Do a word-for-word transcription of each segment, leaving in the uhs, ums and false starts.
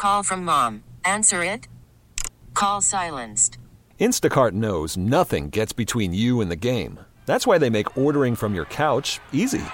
Call from mom. Answer it. Call silenced. Instacart knows nothing gets between you and the game. That's why they make ordering from your couch easy.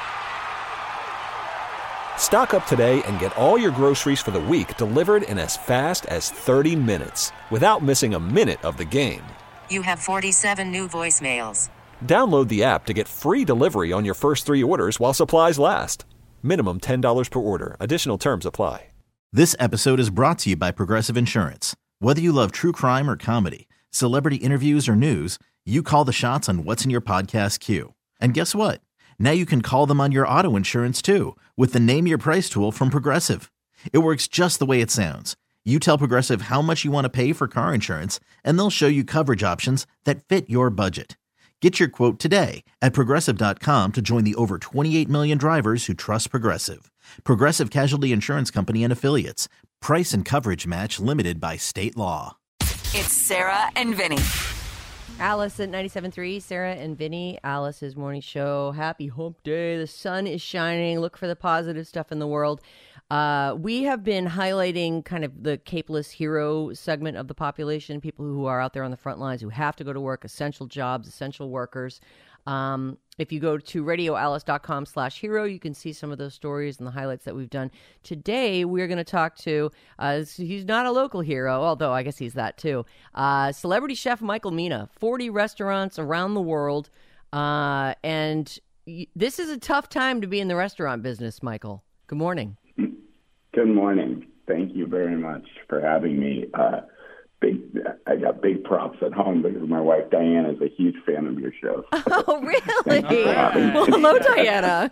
Stock up today and get all your groceries for the week delivered in as fast as thirty minutes without missing a minute of the game. You have forty-seven new voicemails. Download the app to get free delivery on your first three orders while supplies last. Minimum ten dollars per order. Additional terms apply. This episode is brought to you by Progressive Insurance. Whether you love true crime or comedy, celebrity interviews or news, you call the shots on what's in your podcast queue. And guess what? Now you can call them on your auto insurance too with the Name Your Price tool from Progressive. It works just the way it sounds. You tell Progressive how much you want to pay for car insurance, and they'll show you coverage options that fit your budget. Get your quote today at Progressive dot com to join the over twenty-eight million drivers who trust Progressive. Progressive Casualty Insurance Company and Affiliates. Price and coverage match limited by state law. It's Sarah and Vinny. Alice at ninety-seven point three, Sarah and Vinny, Alice's morning show. Happy hump day. The sun is shining. Look for the positive stuff in the world. Uh, we have been highlighting kind of the capeless hero segment of the population, people who are out there on the front lines who have to go to work, essential jobs, essential workers. Um, if you go to radio alice dot com slash hero, you can see some of those stories and the highlights that we've done. Today, we're going to talk to, uh, he's not a local hero, although I guess he's that too, uh, celebrity chef Michael Mina, forty restaurants around the world. Uh, and y- this is a tough time to be in the restaurant business, Michael. Good morning. Good morning. Thank you very much for having me. Uh, big, I got big props at home because my wife Diana is a huge fan of your show. Oh, really? Well, hello, Diana.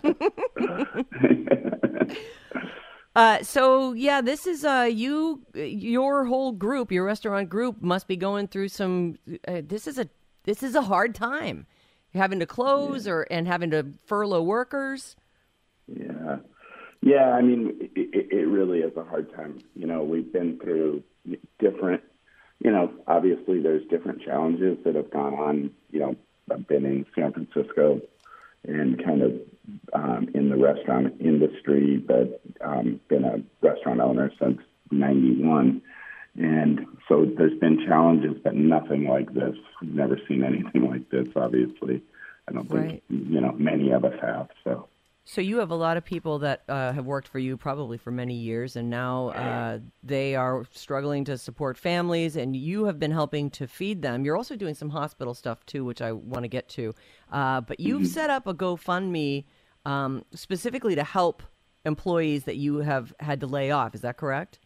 uh, so yeah, this is uh, you. Your whole group, your restaurant group, must be going through some. Uh, this is a this is a hard time, having to close yeah. or and having to furlough workers. Yeah. Yeah, I mean, it, it really is a hard time. You know, we've been through different, you know, obviously there's different challenges that have gone on. You know, I've been in San Francisco and kind of um, in the restaurant industry, but um, been a restaurant owner since ninety-one. And so there's been challenges, but nothing like this. We've never seen anything like this, obviously. I don't think, right. you know, many of us have, so. So you have a lot of people that uh, have worked for you probably for many years, and now uh, they are struggling to support families, and you have been helping to feed them. You're also doing some hospital stuff, too, which I want to get to. Uh, but you've mm-hmm. set up a GoFundMe um, specifically to help employees that you have had to lay off. Is that correct?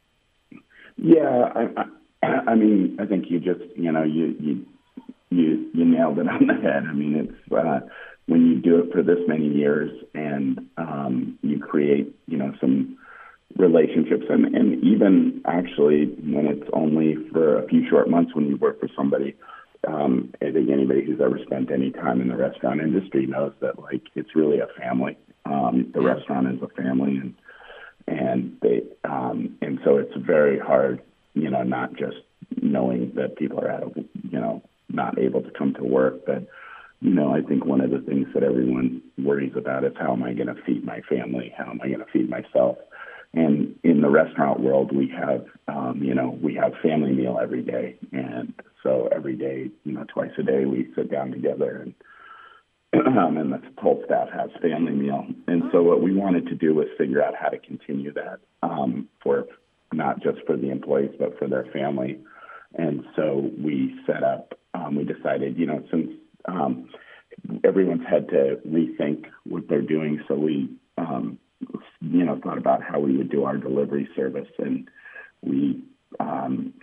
Yeah. I, I, I mean, I think you just, you know, you, you, you, you nailed it on the head. I mean, it's... Uh, when you do it for this many years and um, you create, you know, some relationships and, and even actually when it's only for a few short months when you work for somebody, um, I think anybody who's ever spent any time in the restaurant industry knows that, like, it's really a family. Um, the restaurant is a family, and and they um, and so it's very hard, you know, not just knowing that people are out of, you know, not able to come to work, but you know, I think one of the things that everyone worries about is how am I going to feed my family? How am I going to feed myself? And in the restaurant world, we have, um, you know, we have family meal every day. And so every day, you know, twice a day, we sit down together and, um, and the whole staff has family meal. And so what we wanted to do was figure out how to continue that um, for not just for the employees, but for their family. And so we set up, um, we decided, you know, since Um, everyone's had to rethink what they're doing, so we, um, you know, thought about how we would do our delivery service, and we um,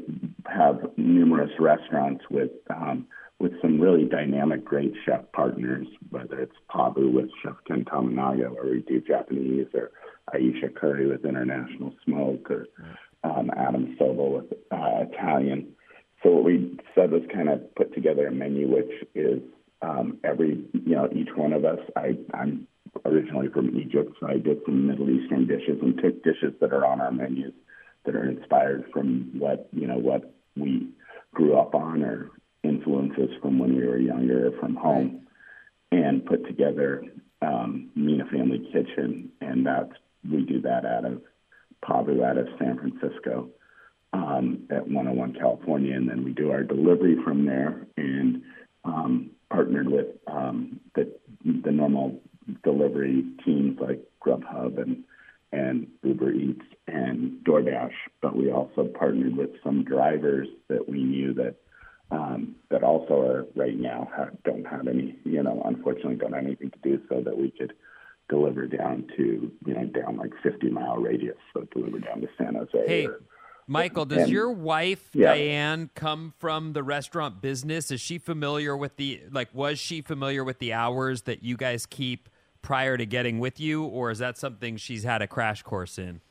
have numerous restaurants with um, with some really dynamic, great chef partners, whether it's Pabu with Chef Ken Tamanaga, where we do Japanese, or Aisha Curry with International Smoke, or um, Adam Sobel with uh, Italian. So what we said was kind of put together a menu, which is um, every, you know, each one of us, I, I'm originally from Egypt, so I did some Middle Eastern dishes and took dishes that are on our menus that are inspired from what, you know, what we grew up on or influences from when we were younger or from home, and put together um, Mina Family Kitchen, and that's, we do that out of Pablo out of San Francisco um, at one oh one California, and then we do our delivery from there, and um, partnered with um, the the normal delivery teams like Grubhub and and Uber Eats and DoorDash, but we also partnered with some drivers that we knew that um, that also are right now have, don't have any, you know, unfortunately don't have anything to do, so that we could deliver down to, you know, down like fifty mile radius, so deliver down to San Jose. Hey, or, Michael, does and, your wife, yeah. Diane, come from the restaurant business? Is she familiar with the, like, was she familiar with the hours that you guys keep prior to getting with you, or is that something she's had a crash course in?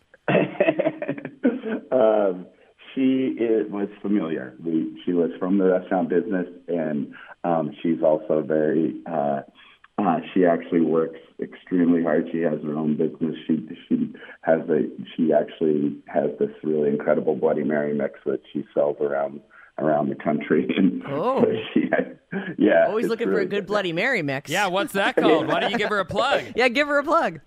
um, she is, was familiar. We, she was from the restaurant business, and um, she's also very, uh, uh, she actually works extremely hard. She has her own business. She she has a, she actually has this really incredible Bloody Mary mix that she sells around around the country. And oh, so she has, yeah. Always looking really for a good Bloody Mary mix. Yeah, what's that called? Why don't you give her a plug? Yeah, give her a plug.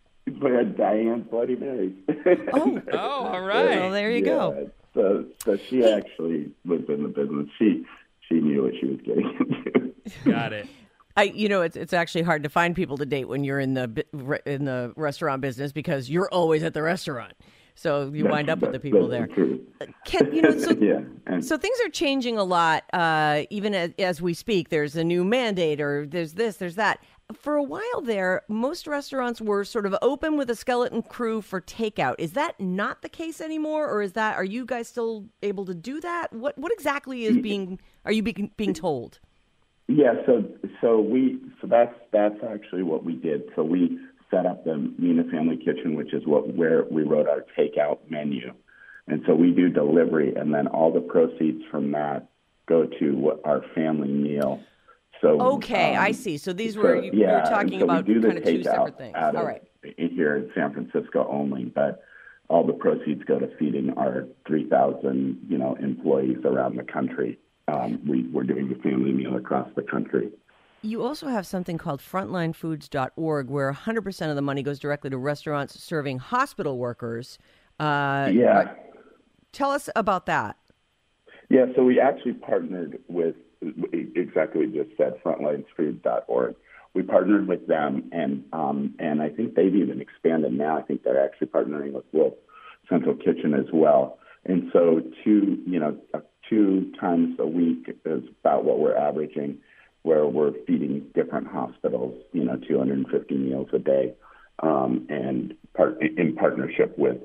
But Diane's Bloody Mary. Oh, oh, all right. Well, there you yeah, go. So, so she actually was in the business. She she knew what she was getting into. Got it. I, you know, it's it's actually hard to find people to date when you're in the bi- in the restaurant business because you're always at the restaurant. So you That's- wind up with the that's- people that's there. true. Can, you know, so, yeah. And, so things are changing a lot, uh, even as, as we speak. There's a new mandate, or there's this, there's that. For a while there, most restaurants were sort of open with a skeleton crew for takeout. Is that not the case anymore, or is that? Are you guys still able to do that? What what exactly is being? Are you being being told? Yeah, so so we so that's that's actually what we did. So we set up the Mina Family Kitchen, which is what where we wrote our takeout menu, and so we do delivery, and then all the proceeds from that go to what our family meal. So okay, um, I see. So these so, were you, yeah, you were talking so we about do the kind of two takeout separate things. out of, All right. Here in San Francisco only, but all the proceeds go to feeding our three thousand you know employees around the country. Um, we, we're doing the family meal across the country. You also have something called frontline foods dot org, where one hundred percent of the money goes directly to restaurants serving hospital workers. Uh, yeah. Tell us about that. Yeah, so we actually partnered with exactly what you just said, frontline foods dot org. We partnered with them, and um, and I think they've even expanded now. I think they're actually partnering with Wolf Central Kitchen as well. And so two, you know, two times a week is about what we're averaging, where we're feeding different hospitals, you know, two hundred fifty meals a day, um, and part, in partnership with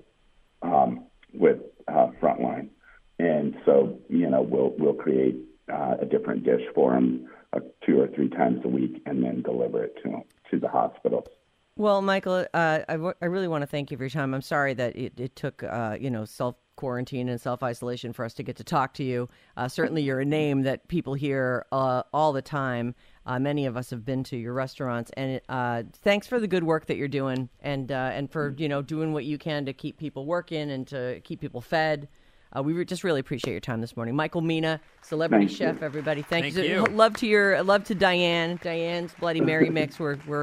um, with uh, Frontline. And so, you know, we'll we'll create uh, a different dish for them uh, two or three times a week, and then deliver it to to the hospitals. Well, Michael, uh, I, w- I really want to thank you for your time. I'm sorry that it, it took, uh, you know, self-quarantine and self-isolation for us to get to talk to you. Uh, certainly you're a name that people hear uh, all the time. Uh, many of us have been to your restaurants. And uh, thanks for the good work that you're doing, and uh, and for, you know, doing what you can to keep people working and to keep people fed. Uh, we re- just really appreciate your time this morning. Michael Mina, celebrity Thank chef, you. everybody. Thank, Thank you. you. Love to your, love to Diane. Diane's Bloody Mary mix. We're we're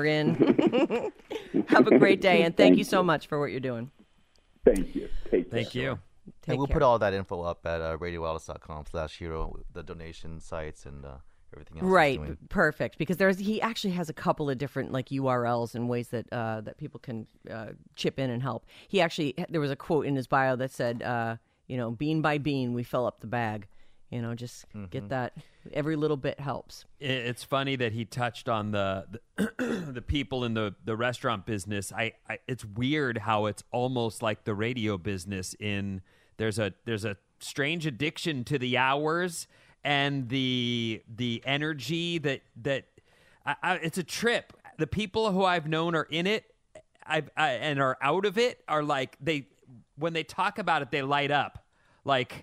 in. Have a great day, and thank, Thank you so you. much for what you're doing. Thank you. Take care. Thank you. Take and we'll care. put all that info up at uh, radio wellness dot com slash hero, the donation sites and uh, everything else. he's Right, doing. perfect. Because there's he actually has a couple of different like U R Ls and ways that uh, that people can uh, chip in and help. He actually there was a quote in his bio that said, uh, you know, bean by bean we fill up the bag. You know, just Mm-hmm. get that. Every little bit helps. It- It's funny that he touched on the the, the people in the, the restaurant business. I, I it's weird how it's almost like the radio business. In there's a there's a strange addiction to the hours and the the energy that that I, I, it's a trip. The people who I've known are in it, I've, I, and are out of it are like they when they talk about it they light up like.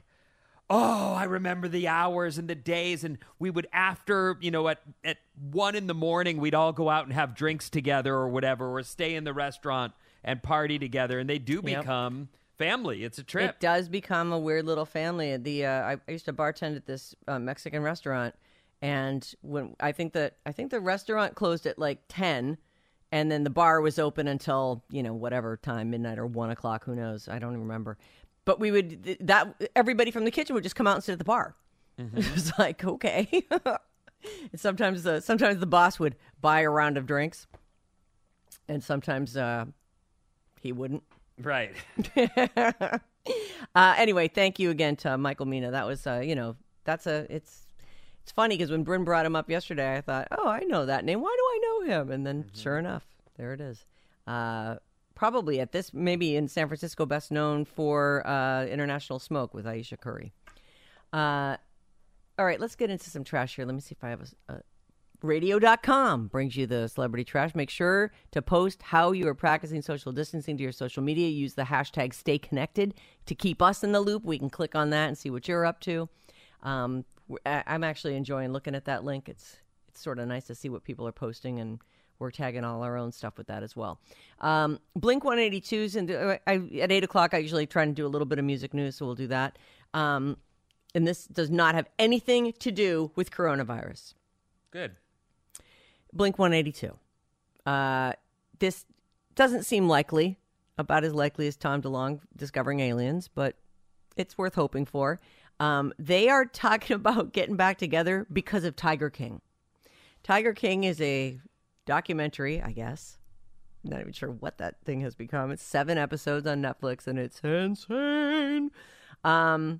Oh, I remember the hours and the days, and we would after, you know, at, at one in the morning, we'd all go out and have drinks together or whatever, or stay in the restaurant and party together, and they do Yep. become family. It's a trip. It does become a weird little family. The uh, I, I used to bartend at this uh, Mexican restaurant, and when I think that I think the restaurant closed at like ten, And then the bar was open until, you know, whatever time, midnight or one o'clock, who knows? I don't even remember. But we would, that everybody from the kitchen would just come out and sit at the bar. Mm-hmm. It was like, okay. And sometimes the, sometimes the boss would buy a round of drinks. And sometimes uh, he wouldn't. Right. uh, anyway, thank you again to Michael Mina. That was, uh, you know, that's a, it's, It's funny because when Bryn brought him up yesterday, I thought, oh, I know that name. Why do I know him? And then mm-hmm. sure enough, there it is. Uh, probably at this, maybe in San Francisco, best known for uh, International Smoke with Aisha Curry. Uh, all right, let's get into some trash here. Let me see if I have a... a radio dot com brings you the celebrity trash. Make sure to post how you are practicing social distancing to your social media. Use the hashtag stay connected to keep us in the loop. We can click on that and see what you're up to. Um, I'm actually enjoying looking at that link. It's it's sort of nice to see what people are posting, and we're tagging all our own stuff with that as well. Um, Blink one eighty-two's, and I, I, at eight o'clock, I usually try and do a little bit of music news, so we'll do that. Um, and this does not have anything to do with coronavirus. Good. Blink one eighty-two. Uh, this doesn't seem likely, about as likely as Tom DeLonge discovering aliens, but it's worth hoping for. Um, they are talking about getting back together because of Tiger King. Tiger King is a documentary, I guess. I'm not even sure what that thing has become. It's seven episodes on Netflix, and it's insane. Um,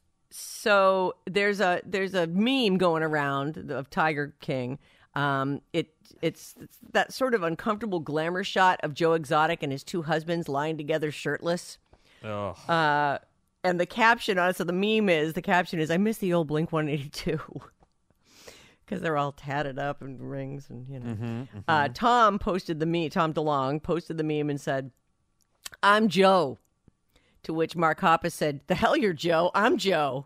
so there's a there's a meme going around of Tiger King. Um, it it's, it's that sort of uncomfortable glamour shot of Joe Exotic and his two husbands lying together shirtless. Oh. Uh, and the caption on it, so the meme is, the caption is, I miss the old Blink one eighty-two. Because they're all tatted up and rings and, you know. Mm-hmm, mm-hmm. Uh, Tom posted the meme, Tom DeLonge posted the meme and said, I'm Joe. To which Mark Hoppus said, the hell you're Joe, I'm Joe.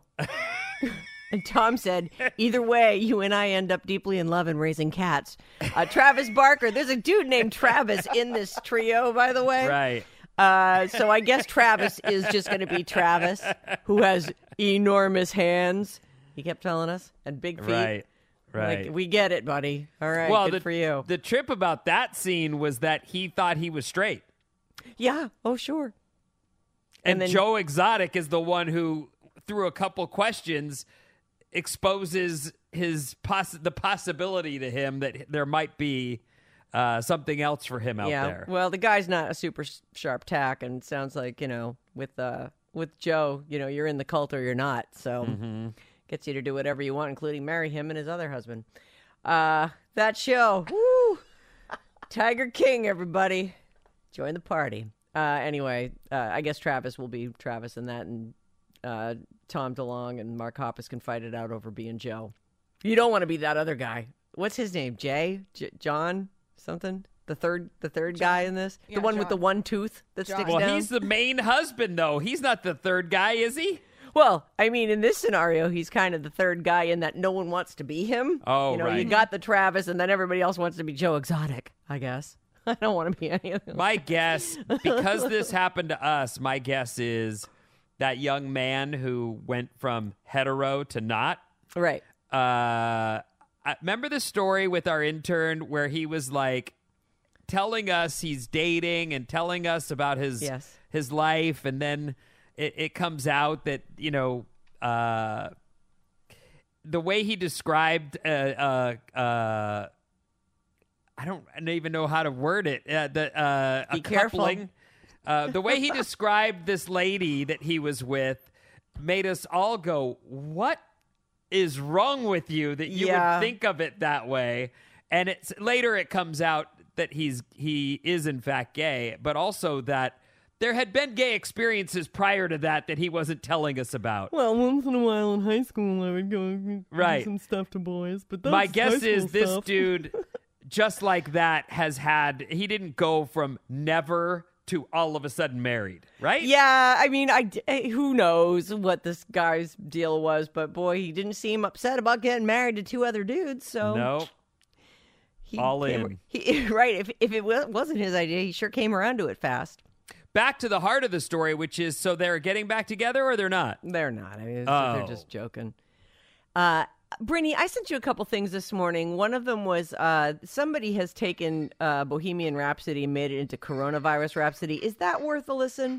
And Tom said, either way, you and I end up deeply in love and raising cats. Uh, Travis Barker, there's a dude named Travis in this trio, by the way. Right. Uh, so I guess Travis is just going to be Travis, who has enormous hands, he kept telling us, and big feet. Right, right. Like, we get it, buddy. All right, well, good the, for you. The trip about that scene was that he thought he was straight. Yeah, oh, sure. And, and then, Joe Exotic is the one who, through a couple questions, exposes his poss- the possibility to him that there might be uh, something else for him out yeah, there. Well, the guy's not a super sharp tack, and sounds like, you know, with uh, with Joe, you know, you're in the cult or you're not. So mm-hmm. Gets you to do whatever you want, including marry him and his other husband. Uh, that show, woo! Tiger King, everybody, join the party. Uh, anyway, uh, I guess Travis will be Travis in that, and uh, Tom DeLonge and Mark Hoppus can fight it out over being Joe. You don't want to be that other guy. What's his name? Jay? J- John? Something? The third the third John. guy in this? Yeah, the one John. with the one tooth that John. sticks Well, down? he's the main husband, though. He's not the third guy, is he? Well, I mean, in this scenario, he's kind of the third guy in that no one wants to be him. Oh, you know, right. You got the Travis, and then everybody else wants to be Joe Exotic, I guess. I don't want to be any of them. My guess, because this happened to us, my guess is that young man who went from hetero to not. Right. Uh, I, remember the story with our intern where he was like telling us he's dating and telling us about his Yes. his life, and then it, it comes out that, you know, uh, the way he described uh, uh, uh, I don't even know how to word it. Uh, the uh, Be a careful. coupling. Uh, the way he described this lady that he was with made us all go, "What is wrong with you that you Yeah. would think of it that way?" And it's later it comes out that he's he is in fact gay, but also that there had been gay experiences prior to that that he wasn't telling us about. Well, once in a while in high school, I would go and do Right. some stuff to boys. But that's My high guess school is this stuff. dude, just like that, has had, he didn't go from never to all of a sudden married, right? Yeah, I mean, I, eh, who knows what this guy's deal was, but boy, he didn't seem upset about getting married to two other dudes, so... No. He All came- in. He, right, if, if it wa- wasn't his idea, he sure came around to it fast. Back to the heart of the story, which is, so they're getting back together or they're not? They're not. I mean, it's, Oh. they're just joking. Uh, Brittany, I sent you a couple things this morning. One of them was uh, somebody has taken uh, Bohemian Rhapsody and made it into Coronavirus Rhapsody. Is that worth a listen?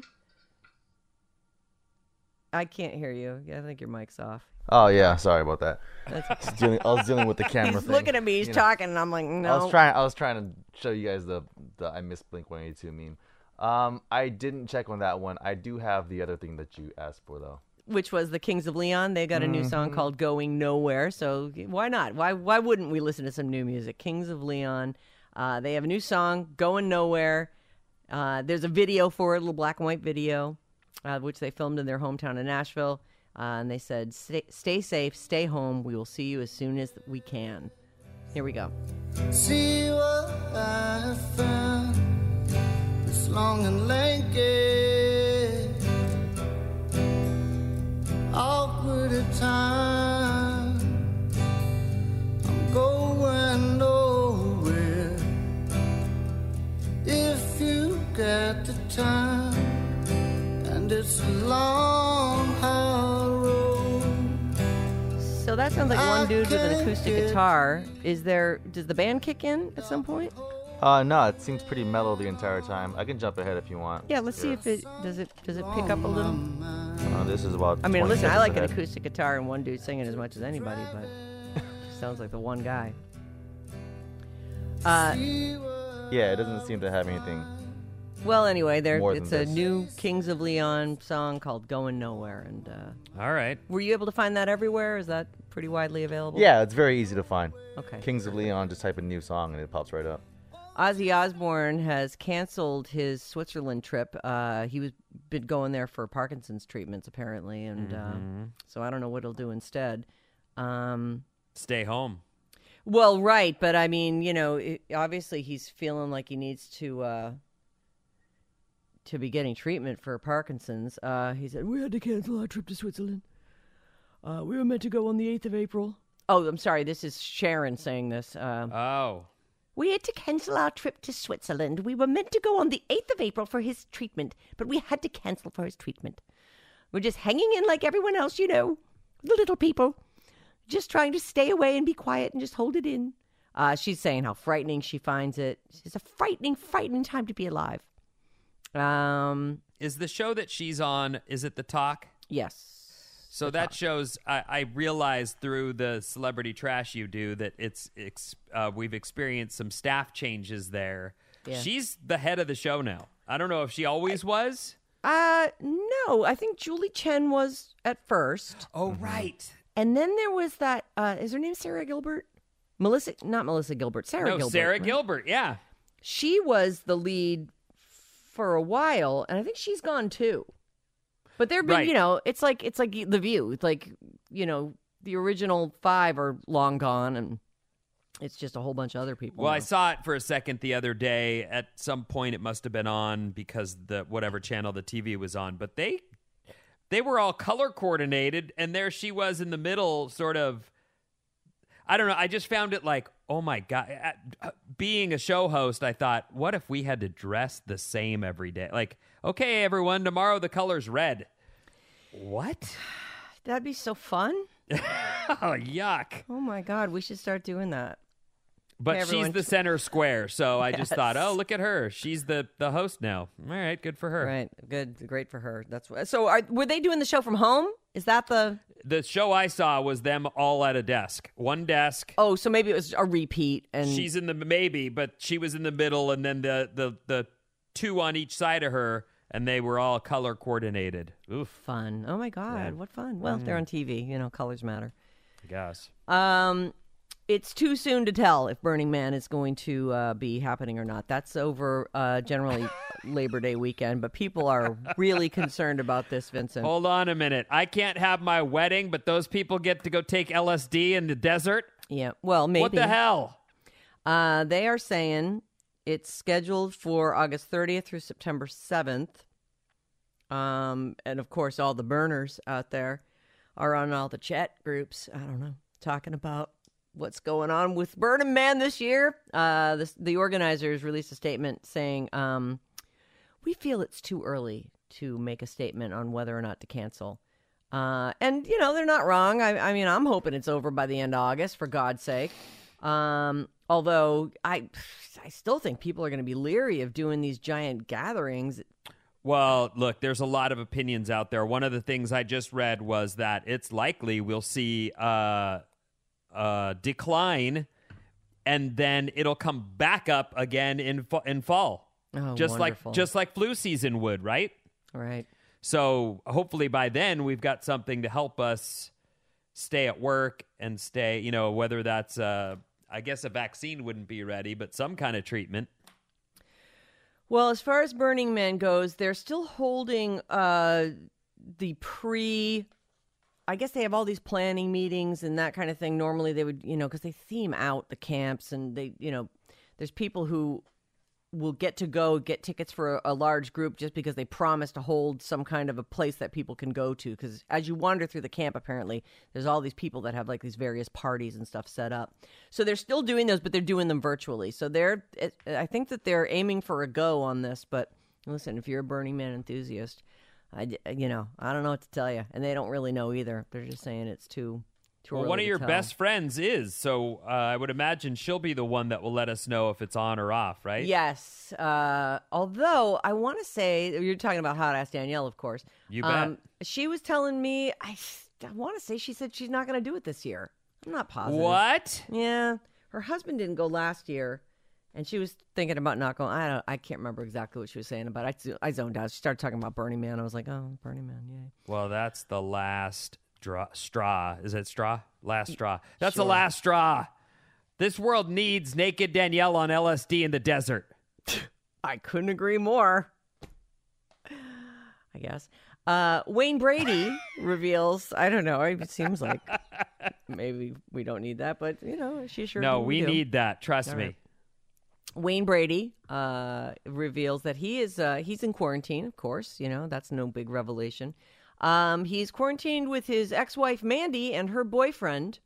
I can't hear you. I think your mic's off. Oh yeah, sorry about that. That's I, was dealing, I was dealing with the camera He's thing. looking at me. He's You know, talking, and I'm like, no. I was trying. I was trying to show you guys the the I miss Blink one eighty-two meme. Um, I didn't check on that one. I do have the other thing that you asked for though. Which was the Kings of Leon. They got a new song Mm-hmm. called "Going Nowhere." So why not? Why why wouldn't we listen to some new music? Kings of Leon. Uh, they have a new song, "Going Nowhere." Uh, there's a video for it, a little black and white video, uh, which they filmed in their hometown of Nashville. Uh, and they said, stay, stay safe, stay home. We will see you as soon as we can. Here we go. See what I have found, this long and lanky, awkward at times. I'm going nowhere. If you got the time, and it's a long, hard road. So that sounds like one dude with an acoustic guitar. Is there? Does the band kick in at some point? Uh, no, it seems pretty mellow the entire time. I can jump ahead if you want. Yeah, let's see if it does it does it pick up a little. Uh, this is about. I mean, twenty listen, I seconds like an ahead. acoustic guitar and one dude singing as much as anybody, but it sounds like the one guy. Uh, Yeah, it doesn't seem to have anything. well, anyway, there More it's than a this. new Kings of Leon song called "Going Nowhere." And uh, All right. were you able to find that everywhere? Is that pretty widely available? Yeah, it's very easy to find. Okay. Kings of Leon, just type in new song and it pops right up. Ozzy Osbourne has canceled his Switzerland trip. Uh, he was been going there for Parkinson's treatments apparently, and Mm-hmm. uh, so I don't know what he'll do instead. Um, Stay home. well, right, but I mean, you know, it, obviously he's feeling like he needs to uh, to be getting treatment for Parkinson's. Uh, he said we had to cancel our trip to Switzerland. Uh, we were meant to go on the eighth of April. Oh, I'm sorry. This is Sharon saying this. Uh, Oh. We had to cancel our trip to Switzerland. We were meant to go on the eighth of April for his treatment, but we had to cancel for his treatment. We're just hanging in like everyone else, you know, the little people. Just trying to stay away and be quiet and just hold it in. Uh, she's saying how frightening she finds it. It's a frightening, frightening time to be alive. Um, Is the show that she's on, is it The Talk? yes. So that shows, I, I realized through the celebrity trash you do that it's, ex, uh, we've experienced some staff changes there. Yeah. She's the head of the show now. I don't know if she always was. Uh, no, I think Julie Chen was at first. Oh, right. And then there was that, uh, is her name Sarah Gilbert? Melissa, not Melissa Gilbert, Sarah No, Gilbert. Sarah right? Gilbert, yeah. She was the lead for a while, and I think she's gone too. But there've been, Right. you know, it's like it's like The View. It's like, you know, the original five are long gone, and it's just a whole bunch of other people. Well, now. I saw it for a second the other day. At some point, it must have been on because the whatever channel the T V was on. But they they were all color coordinated, and there she was in the middle, sort of. I don't know. I just found it like, oh my god. At, uh, being a show host, I thought, what if we had to dress the same every day? Like, okay, everyone, tomorrow the color's red. What? That'd be so fun. Oh, yuck. Oh my God, we should start doing that. But Hey, she's everyone. the center square, so I just Yes. thought, oh, look at her. She's the, the host now. All right, good for her. Right, good, great for her. That's what, so. Are, were they doing the show from home? Is that the? The show I saw was them all at a desk. One desk. Oh, so maybe it was a repeat, and She's in the maybe, but she was in the middle, and then the, the, the two on each side of her, and they were all color coordinated. Oof, fun. Oh my God, Yeah. what fun! Well, they're on T V. You know, colors matter. I guess. Um, it's too soon to tell if Burning Man is going to uh, be happening or not. That's over uh, generally Labor Day weekend, but people are really concerned about this, Vincent. Hold on a minute. I can't have my wedding, but those people get to go take L S D in the desert? Yeah, well, maybe. What the hell? Uh, they are saying it's scheduled for August thirtieth through September seventh. Um, and of course, all the burners out there are on all the chat groups. I don't know, talking about what's going on with Burning Man this year. Uh, this, the organizers released a statement saying, um, we feel it's too early to make a statement on whether or not to cancel. Uh, and, you know, they're not wrong. I, I mean, I'm hoping it's over by the end of August, for God's sake. Um, although I, I still think people are going to be leery of doing these giant gatherings. Well, look, there's a lot of opinions out there. One of the things I just read was that it's likely we'll see uh, a decline, and then it'll come back up again in fa- in fall, Oh, just wonderful. like just like flu season would, right? Right. So hopefully by then we've got something to help us stay at work and stay, you know, whether that's, uh, I guess a vaccine wouldn't be ready, but some kind of treatment. Well, as far as Burning Man goes, they're still holding uh, the pre, I guess they have all these planning meetings and that kind of thing. Normally they would, you know, because they theme out the camps and they, you know, there's people who will get to go get tickets for a, a large group just because they promise to hold some kind of a place that people can go to. Because as you wander through the camp, apparently, there's all these people that have like these various parties and stuff set up. So they're still doing those, but they're doing them virtually. So they're, it, I think that they're aiming for a go on this. But listen, if you're a Burning Man enthusiast, I, you know, I don't know what to tell you. And they don't really know either. They're just saying it's too... Well, one of your best friends is, so uh, I would imagine she'll be the one that will let us know if it's on or off, right? Yes. Uh, although, I want to say, you're talking about Hot Ass Danielle, of course. You bet. Um, she was telling me, I, I want to say she said she's not going to do it this year. I'm not positive. What? Yeah. Her husband didn't go last year, and she was thinking about not going. I don't. I can't remember exactly what she was saying about it. I, I zoned out. She started talking about Burning Man. I was like, oh, Burning Man, yay. Well, that's the last... Draw, straw. Is it straw? Last straw. That's Sure. the last straw. This world needs naked Danielle on L S D in the desert. I couldn't agree more. I guess. Uh, Wayne Brady reveals, I don't know, it seems like maybe we don't need that, but, you know, she sure No, do. we need that. Trust All me. right. Wayne Brady uh, reveals that he is uh, he's in quarantine, of course. You know, that's no big revelation. Um, he's quarantined with his ex-wife, Mandy, and her boyfriend.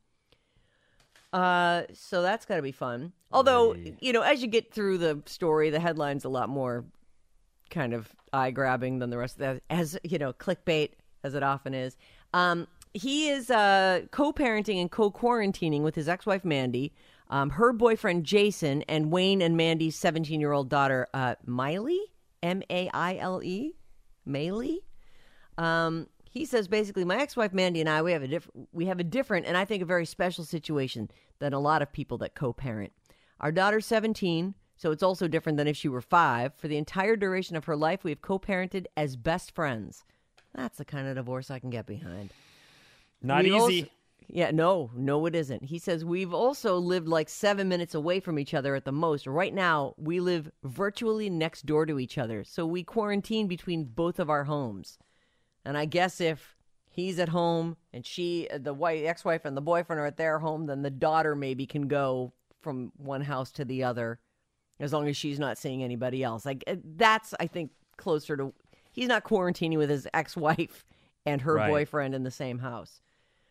Uh, so that's got to be fun. Although, you know, as you get through the story, the headline's a lot more kind of eye-grabbing than the rest of that, as, you know, clickbait, as it often is. Um, he is uh, co-parenting and co-quarantining with his ex-wife, Mandy, um, her boyfriend, Jason, and Wayne and Mandy's seventeen-year-old daughter, uh, Miley, M A I L E, Miley. Um, he says basically, my ex-wife Mandy and I, we have a diff- we have a different and I think a very special situation than a lot of people that co-parent. Our daughter's seventeen, so it's also different than if she were five. For the entire duration of her life, we have co-parented as best friends. That's the kind of divorce I can get behind. Not We've easy. also- yeah, no, no, it isn't. He says we've also lived like seven minutes away from each other at the most. Right now, we live virtually next door to each other, so we quarantine between both of our homes. And I guess if he's at home and she, the wife, ex-wife and the boyfriend are at their home, then the daughter maybe can go from one house to the other as long as she's not seeing anybody else. Like that's, I think, closer to, he's not quarantining with his ex-wife and her Right. boyfriend in the same house.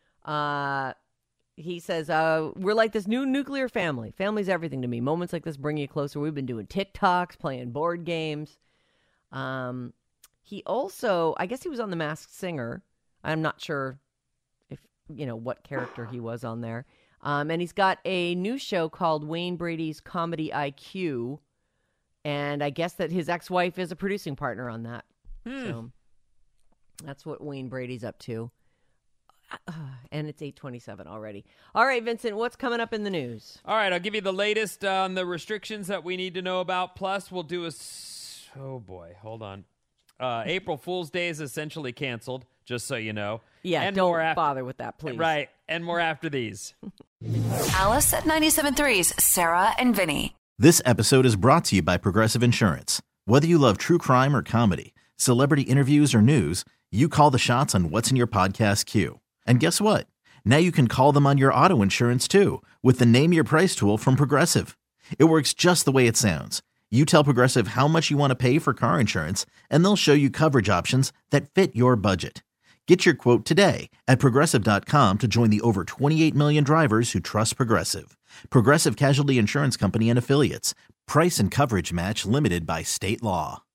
Uh, he says, uh, we're like this new nuclear family. Family's everything to me. Moments like this bring you closer. We've been doing TikToks, playing board games. Um, He also, I guess he was on The Masked Singer. I'm not sure if, you know, what character he was on there. Um, and he's got a new show called Wayne Brady's Comedy I Q. And I guess that his ex-wife is a producing partner on that. Hmm. So that's what Wayne Brady's up to. Uh, and it's eight twenty-seven already. All right, Vincent, what's coming up in the news? All right, I'll give you the latest on the restrictions that we need to know about. Plus, we'll do a... s- Oh, boy. Hold on. Uh, April Fool's Day is essentially canceled, just so you know. Yeah, and don't more after, bother with that, please. Right, and more after these. Alice at ninety-seven point three's Sarah and Vinny. This episode is brought to you by Progressive Insurance. Whether you love true crime or comedy, celebrity interviews or news, you call the shots on what's in your podcast queue. And guess what? Now you can call them on your auto insurance too with the Name Your Price tool from Progressive. It works just the way it sounds. You tell Progressive how much you want to pay for car insurance, and they'll show you coverage options that fit your budget. Get your quote today at Progressive dot com to join the over twenty-eight million drivers who trust Progressive. Progressive Casualty Insurance Company and Affiliates. Price and coverage match limited by state law.